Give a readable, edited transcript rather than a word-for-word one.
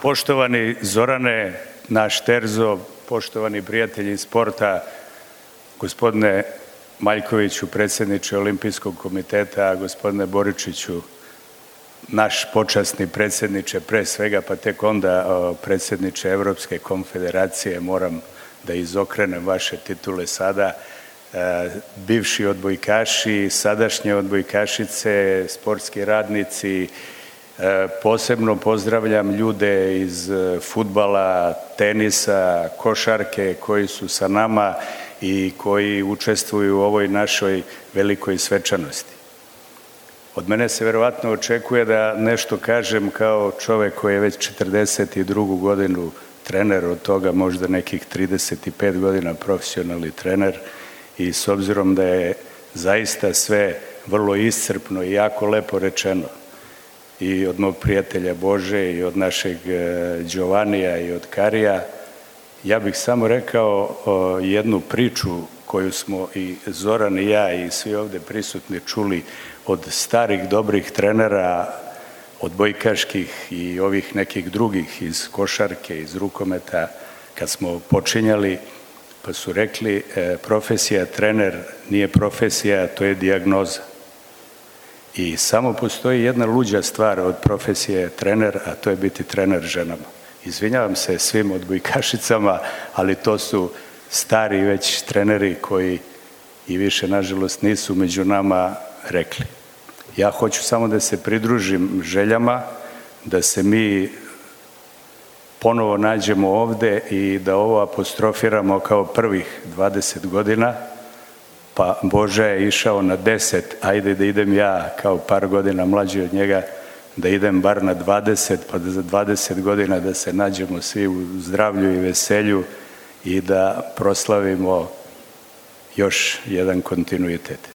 Poštovani Zorane, naš Terzo, poštovani prijatelji iz sporta, gospodine Maljkoviću, predsjedniče Olimpijskog komiteta, gospodine Boričiću, naš počasni predsjedniče, pre svega, pa tek onda predsjedniče Evropske konfederacije, moram da izokrenem vaše titule sada, bivši odbojkaši, sadašnje odbojkašice, sportski radnici. Posebno pozdravljam ljude iz fudbala, tenisa, košarke koji su sa nama i koji učestvuju u ovoj našoj velikoj svečanosti. Od mene se verovatno očekuje da nešto kažem kao čovek koji je već 42. godinu trener, od toga možda nekih 35 godina profesionalni trener, i s obzirom da je zaista sve vrlo iscrpno i jako lepo rečeno, i od mog prijatelja Bože i od našeg Đovanija i od Karija, ja bih samo rekao jednu priču koju smo i Zoran i ja i svi ovde prisutni čuli od starih dobrih trenera, odbojkaških i ovih nekih drugih iz košarke, iz rukometa, kad smo počinjali, pa su rekli profesija trener nije profesija, to je dijagnoza. I samo postoji jedna luđa stvar od profesije trener, a to je biti trener ženama. Izvinjavam se svim odbojkašicama, ali to su stari već treneri koji i više, nažalost, nisu među nama rekli. Ja hoću samo da se pridružim željama, da se mi ponovo nađemo ovde i da ovo apostrofiramo kao prvih 20 godina, pa Boža je išao na 10, ajde da idem ja kao par godina mlađi od njega, da idem bar na 20, pa da za 20 godina da se nađemo svi u zdravlju i veselju i da proslavimo još jedan kontinuitet.